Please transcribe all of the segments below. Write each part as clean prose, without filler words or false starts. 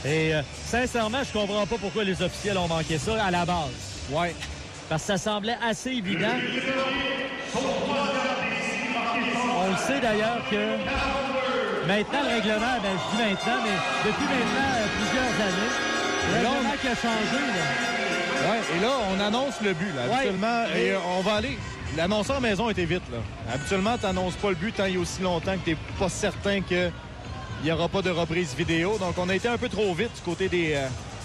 Et sincèrement, je comprends pas pourquoi les officiels ont manqué ça à la base. Oui. Parce que ça semblait assez évident. On le sait d'ailleurs que maintenant, le règlement, ben je dis maintenant, mais depuis maintenant plusieurs années, le règlement qui a changé. Oui, et là, on annonce le but, là, habituellement. Ouais. Et on va aller. L'annonceur maison était vite, là. Habituellement, tu n'annonces pas le but tant il y a aussi longtemps que tu n'es pas certain qu'il n'y aura pas de reprise vidéo. Donc, on a été un peu trop vite du côté de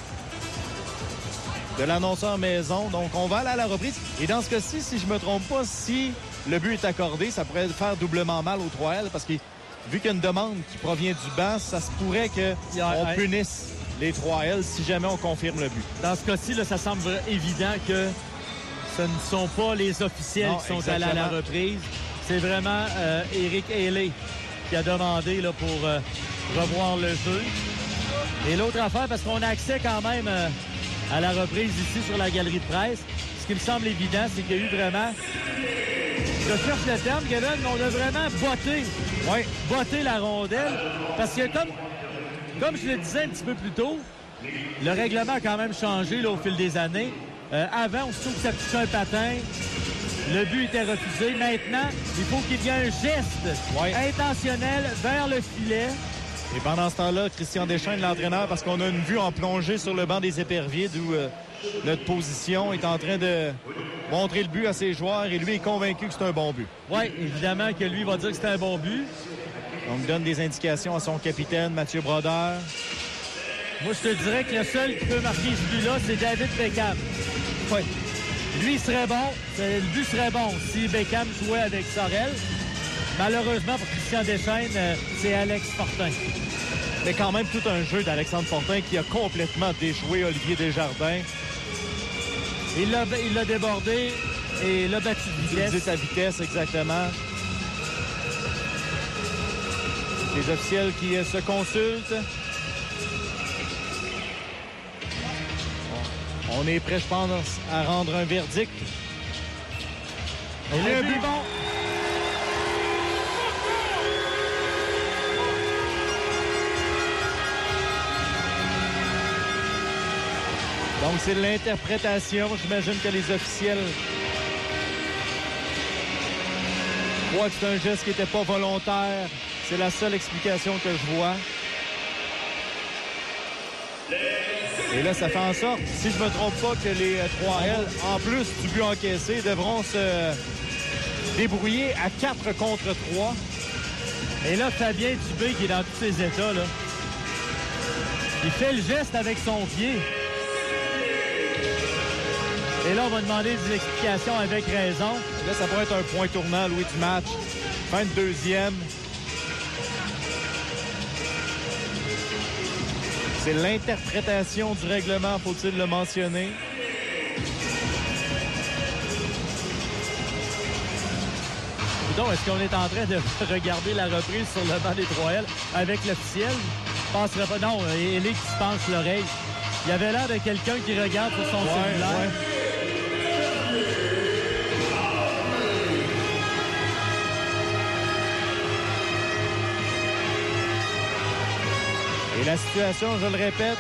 l'annonceur maison. Donc, on va aller à la reprise. Et dans ce cas-ci, si je me trompe pas, si le but est accordé, ça pourrait faire doublement mal au 3L parce que vu qu'il y a une demande qui provient du banc, ça se pourrait qu'on punisse les 3L si jamais on confirme le but. Dans ce cas-ci, là, ça semble évident que ce ne sont pas les officiels qui sont allés à la reprise. C'est vraiment Eric Haley qui a demandé là, pour revoir le jeu. Et l'autre affaire, parce qu'on a accès quand même à la reprise ici sur la galerie de presse, ce qui me semble évident, c'est qu'il y a eu vraiment... Je cherche le terme, Kevin, mais on a vraiment botté la rondelle. Parce que comme je le disais un petit peu plus tôt, le règlement a quand même changé là, au fil des années. Avant, on se trouve que ça touchait un patin. Le but était refusé. Maintenant, il faut qu'il y ait un geste intentionnel vers le filet. Et pendant ce temps-là, Christian Deschaines, l'entraîneur, parce qu'on a une vue en plongée sur le banc des éperviers d'où notre position est en train de montrer le but à ses joueurs et lui est convaincu que c'est un bon but. Oui, évidemment que lui va dire que c'est un bon but. Donc, donne des indications à son capitaine, Mathieu Brodeur. Moi, je te dirais que le seul qui peut marquer ce but-là, c'est David Beckham. Oui. Lui, il serait bon. Le but serait bon si Beckham jouait avec Sorel. Malheureusement, pour Christian Deschaines, c'est Alex Fortin. Mais quand même, tout un jeu d'Alexandre Fortin qui a complètement déjoué Olivier Desjardins. Il l'a débordé et l'a battu de vitesse. Utilisé sa vitesse, exactement. Les officiels qui se consultent. On est prêt, je pense, à rendre un verdict. Il est but bon. Donc, c'est de l'interprétation. J'imagine que les officiels voient que c'est un geste qui n'était pas volontaire. C'est la seule explication que je vois. Et là, ça fait en sorte, si je ne me trompe pas, que les 3L, en plus du but encaissé, devront se débrouiller à 4 contre 3. Et là, Fabien Dubé, qui est dans tous ses états, là, il fait le geste avec son pied. Et là, on va demander des explications avec raison. Là, ça pourrait être un point tournant, Louis, du match. Fin de deuxième. C'est l'interprétation du règlement, faut-il le mentionner. Donc, est-ce qu'on est en train de regarder la reprise sur le banc des 3L avec l'officiel? Je penserais pas. Non, Ellie qui se penche l'oreille. Il avait l'air de quelqu'un qui regarde sur son cellulaire. Et la situation, je le répète,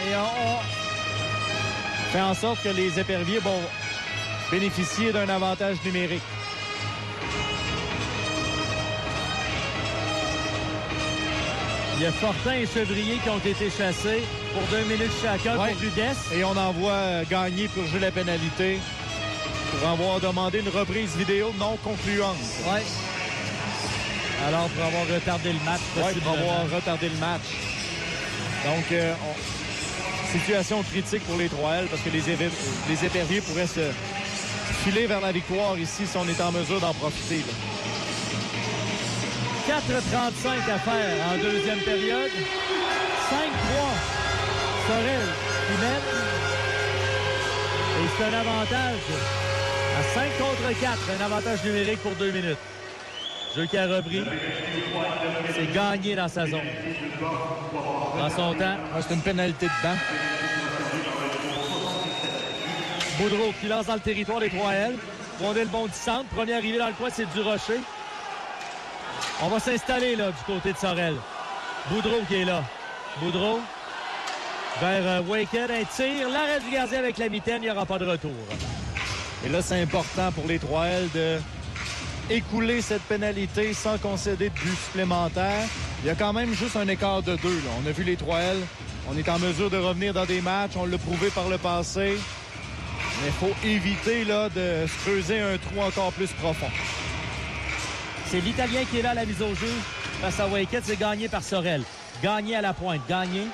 fait en sorte que les éperviers vont bénéficier d'un avantage numérique. Il y a Fortin et Chevrier qui ont été chassés pour 2 minutes chacun pour Rudesse. Et on envoie Gagné pour jouer la pénalité. Pour avoir demandé une reprise vidéo non concluante. Oui. Alors, pour avoir retardé le match. Oui, pour avoir retardé le match. Donc, situation critique pour les 3L parce que les éperviers pourraient se filer vers la victoire ici si on est en mesure d'en profiter. 4,35 à faire en deuxième période. 5-3. Sorel qui mène. Et c'est un avantage à 5 contre 4. Un avantage numérique pour 2 minutes. Jeu qui a repris. C'est Gagné dans sa zone. Dans son temps. C'est une pénalité de banc. Boudreau qui lance dans le territoire des 3L. Rondelle bondissante. Premier arrivé dans le coin, c'est Durocher. On va s'installer là du côté de Sorel. Boudreau qui est là. Boudreau vers Waked. Un tir, l'arrêt du gardien avec la mitaine, il n'y aura pas de retour. Et là, c'est important pour les 3L de écouler cette pénalité sans concéder de but supplémentaire. Il y a quand même juste un écart de 2. Là. On a vu les 3L. On est en mesure de revenir dans des matchs. On l'a prouvé par le passé. Mais il faut éviter là, de se creuser un trou encore plus profond. C'est l'Italien qui est là à la mise au jeu face à Waked. C'est gagné par Sorel. Gagné à la pointe. Gagné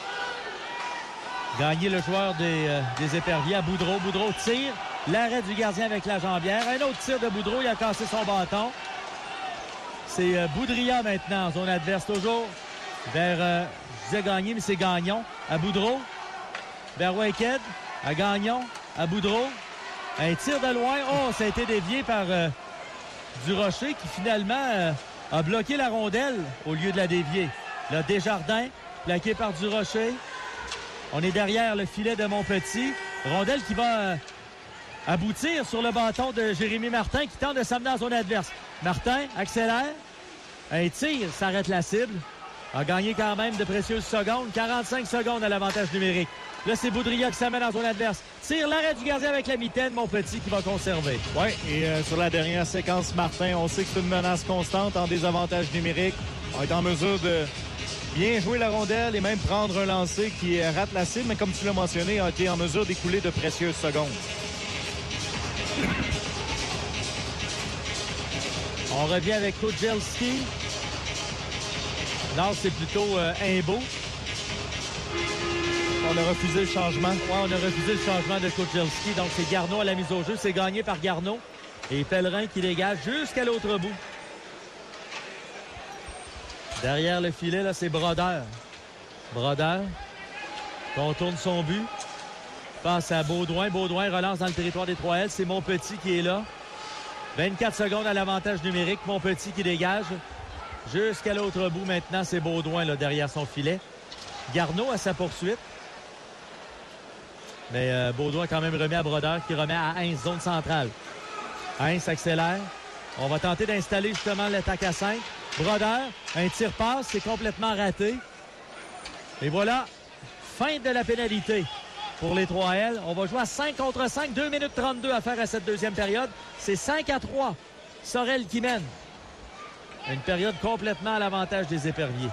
le joueur des Éperviers à Boudreau. Boudreau tire. L'arrêt du gardien avec la jambière. Un autre tir de Boudreau. Il a cassé son bâton. C'est Boudria maintenant en zone adverse. Toujours vers, je disais Gagné, mais c'est Gagnon. À Boudreau. Vers Waked. À Gagnon. À Boudreau. Un tir de loin. Oh, ça a été dévié par Durocher qui finalement a bloqué la rondelle au lieu de la dévier. Là, Desjardins, plaqué par Durocher. On est derrière le filet de Montpetit. Rondelle qui va aboutir sur le bâton de Jérémy Martin qui tente de s'amener en zone adverse. Martin accélère. Un tir, s'arrête la cible. A gagné quand même de précieuses secondes. 45 secondes à l'avantage numérique. Là, c'est Boudria qui s'amène en zone adverse. Tire l'arrêt du gardien avec la mitaine. Montpetit qui va conserver. Oui, et sur la dernière séquence, Martin, on sait que c'est une menace constante en désavantage numérique. On est en mesure de bien jouer la rondelle et même prendre un lancer qui rate la cible, mais comme tu l'as mentionné, a été en mesure d'écouler de précieuses secondes. On revient avec Kojelski. Non, c'est plutôt Imbeau. On a refusé le changement. Oui, on a refusé le changement de Kojelski. Donc, c'est Garneau à la mise au jeu. C'est gagné par Garneau. Et Pellerin qui dégage jusqu'à l'autre bout. Derrière le filet, là, c'est Brodeur. Brodeur contourne son but. Passe à Baudouin. Baudouin relance dans le territoire des 3L. C'est Montpetit qui est là. 24 secondes à l'avantage numérique. Montpetit qui dégage. Jusqu'à l'autre bout, maintenant, c'est Baudouin là, derrière son filet. Garneau à sa poursuite. Mais Baudouin quand même remet à Brodeur qui remet à Hintz, zone centrale. Hintz accélère. On va tenter d'installer justement l'attaque à 5. Brodeur, un tir-passe, c'est complètement raté. Et voilà, fin de la pénalité pour les 3L. On va jouer à 5 contre 5, 2 minutes 32 à faire à cette deuxième période. C'est 5-3. Sorel qui mène. Une période complètement à l'avantage des Éperviers.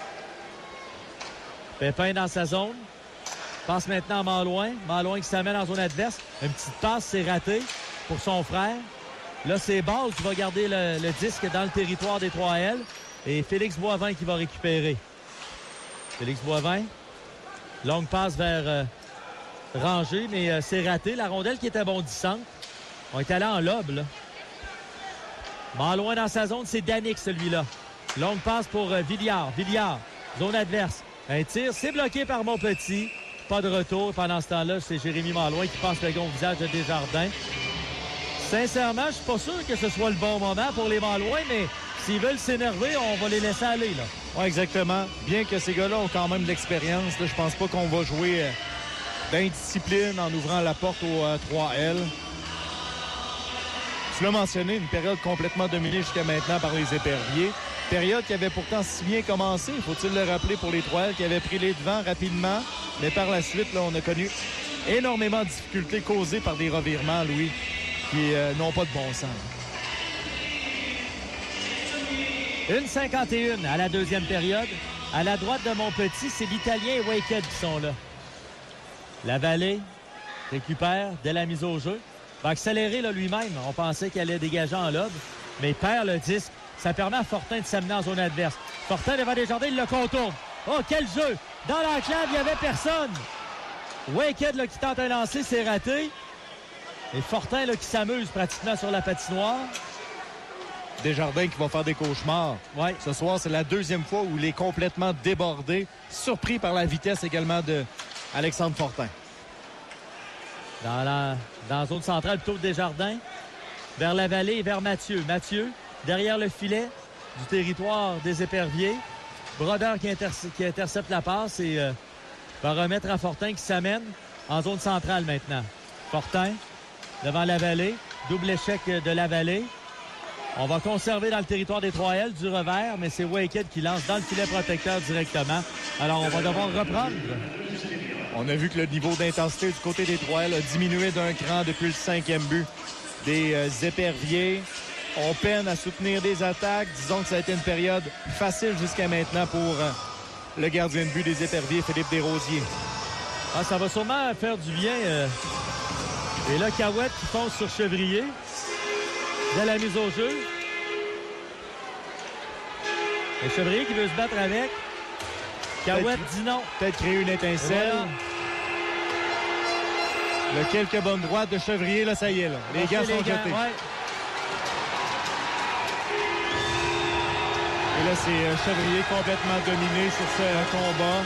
Pépin dans sa zone. Passe maintenant à Malouin. Malouin qui s'amène en zone adverse. Une petite passe, c'est raté pour son frère. Là, c'est Ball qui va garder le disque dans le territoire des 3L. Et Félix Boivin qui va récupérer. Félix Boivin. Longue passe vers Ranger, mais c'est raté. La rondelle qui était bondissante. On est allé en lobe, là. Malouin dans sa zone, c'est Danick, celui-là. Longue passe pour Villiard. Villiard, zone adverse. Un tir, c'est bloqué par Montpetit. Pas de retour. Pendant ce temps-là, c'est Jérémy Malouin qui passe le gros visage de Desjardins. Sincèrement, je suis pas sûr que ce soit le bon moment pour les Malouins, mais s'ils veulent s'énerver, on va les laisser aller, là. Oui, exactement. Bien que ces gars-là ont quand même de l'expérience, je pense pas qu'on va jouer d'indiscipline en ouvrant la porte aux 3L. Tu l'as mentionné, une période complètement dominée jusqu'à maintenant par les Éperviers. Période qui avait pourtant si bien commencé, faut-il le rappeler pour les 3L, qui avaient pris les devants rapidement. Mais par la suite, là, on a connu énormément de difficultés causées par des revirements, Louis, qui n'ont pas de bon sens. 1:51 à la deuxième période. À la droite de Montpetit, c'est l'Italien et Waked qui sont là. Lavallée récupère dès la mise au jeu. Va accélérer là, lui-même. On pensait qu'il allait dégager en lobe, mais il perd le disque. Ça permet à Fortin de s'amener en zone adverse. Fortin devant Desjardins, il le contourne. Oh, quel jeu! Dans l'enclave, il n'y avait personne. Waked là, qui tente un lancer, c'est raté. Et Fortin là, qui s'amuse pratiquement sur la patinoire. Desjardins qui va faire des cauchemars. Ouais. Ce soir, c'est la deuxième fois où il est complètement débordé, surpris par la vitesse également de Alexandre Fortin. Dans la zone centrale, plutôt Desjardins. Vers la vallée et vers Mathieu. Mathieu, derrière le filet du territoire des Éperviers. Brodeur qui intercepte la passe et va remettre à Fortin qui s'amène en zone centrale maintenant. Fortin devant la vallée. Double échec de la vallée. On va conserver dans le territoire des 3L du revers, mais c'est Waked qui lance dans le filet protecteur directement. Alors, on va devoir reprendre. On a vu que le niveau d'intensité du côté des 3L a diminué d'un cran depuis le 5e but des Éperviers. On peine à soutenir des attaques. Disons que ça a été une période facile jusqu'à maintenant pour le gardien de but des Éperviers, Philippe Desrosiers. Ah, ça va sûrement faire du bien. Et là, Cahouette qui fonce sur Chevrier. Dès la mise au jeu. Et Chevrier qui veut se battre avec. Cahouette dit non. Peut-être créer une étincelle. Voilà. Quelques bonnes droites de Chevrier, là, ça y est. Là. Les gars sont jetés. Ouais. Et là, c'est Chevrier complètement dominé sur ce combat.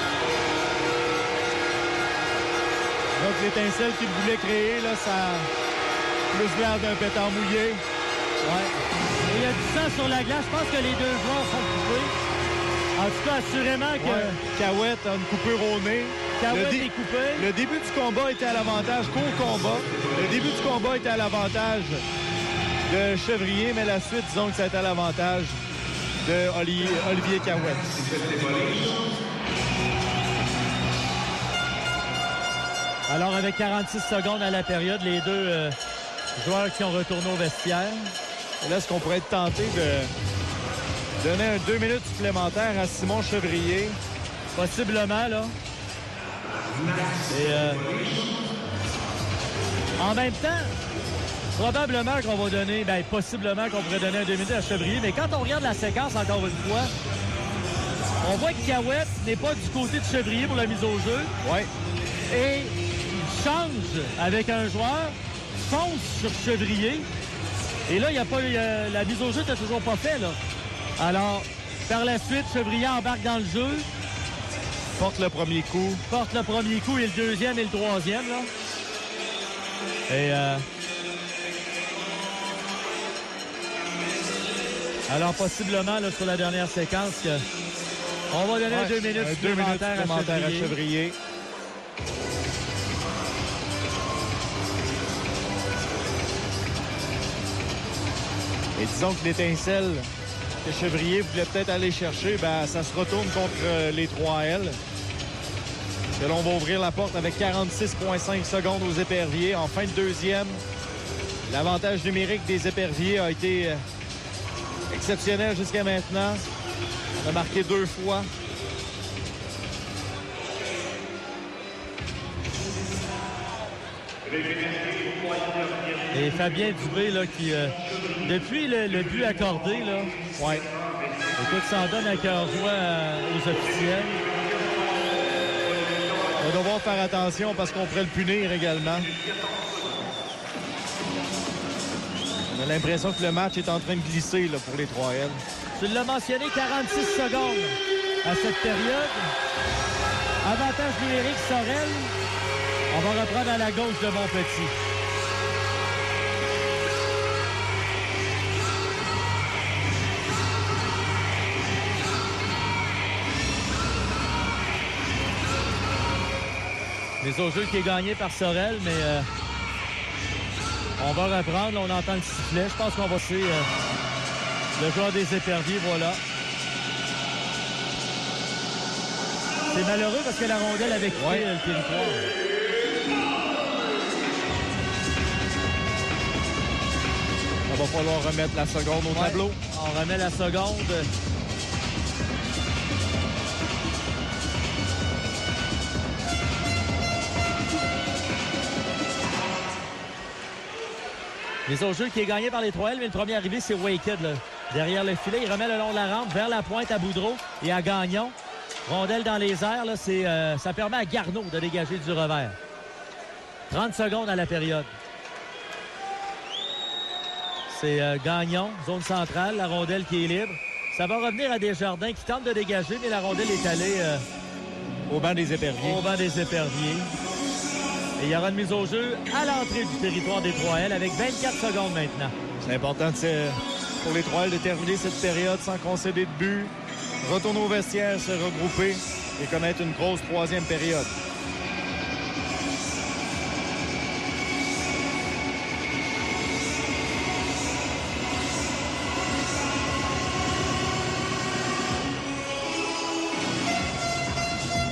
Donc, l'étincelle qu'il voulait créer, là, ça a plus l'air d'un pétard mouillé. Ouais. Et il y a du sang sur la glace. Je pense que les deux joueurs sont coupés. En tout cas, assurément que... Ouais. Cahouette a une coupure au nez. Cahouette est coupé. Le début du combat était à l'avantage court combat. Le début du combat était à l'avantage de Chevrier, mais la suite, disons que c'était à l'avantage de Olivier Cahouette. Alors, avec 46 secondes à la période, les deux joueurs qui ont retourné au vestiaire. Et là, est-ce qu'on pourrait être tenté de donner un 2 minutes supplémentaires à Simon Chevrier? Possiblement, là. Et en même temps, probablement qu'on va donner, possiblement qu'on pourrait donner un 2 minutes à Chevrier, mais quand on regarde la séquence, encore une fois, on voit que Cahouette n'est pas du côté de Chevrier pour la mise au jeu. Ouais. Et il change avec un joueur, fonce sur Chevrier. Et là, il n'y a pas la mise au jeu n'est toujours pas faite, là. Alors, par la suite, Chevrier embarque dans le jeu. Porte le premier coup. Porte le premier coup et le deuxième et le troisième, là. Et alors, possiblement, là, sur la dernière séquence, on va donner 2 minutes supplémentaires à Chevrier. Et disons que l'étincelle que Chevrier voulait peut-être aller chercher, ça se retourne contre les 3L. Que l'on va ouvrir la porte avec 46,5 secondes aux Éperviers. En fin de deuxième, l'avantage numérique des Éperviers a été exceptionnel jusqu'à maintenant. On a marqué 2 fois. Et Fabien Dubé, là, qui, depuis le but accordé, là, ouais. Écoute, s'en donne à cœur joie aux officiels. On va devoir faire attention parce qu'on pourrait le punir également. On a l'impression que le match est en train de glisser là, pour les 3L. Tu l'as mentionné, 46 secondes à cette période. Avantage numérique, Sorel. On va reprendre à la gauche de Montpetit. Mise au jeu qui est gagné par Sorel, mais on va reprendre. On entend le sifflet. Je pense qu'on va see le joueur des Éperviers, voilà. C'est malheureux parce que la rondelle avait quitté le territoire. Il va falloir remettre la seconde au tableau. On remet la seconde. Mise au jeu qui est gagné par les 3L, mais le premier arrivé, c'est Waked, là. Derrière le filet. Il remet le long de la rampe vers la pointe à Boudreau et à Gagnon. Rondelle dans les airs, là, ça permet à Garneau de dégager du revers. 30 secondes à la période. C'est Gagnon, zone centrale, la rondelle qui est libre. Ça va revenir à Desjardins qui tente de dégager, mais la rondelle est allée au banc des Éperviers. Au banc des Éperviers. Et il y aura une mise au jeu à l'entrée du territoire des 3L avec 24 secondes maintenant. C'est important pour les 3L de terminer cette période sans concéder de but, retourner au vestiaire, se regrouper et connaître une grosse troisième période.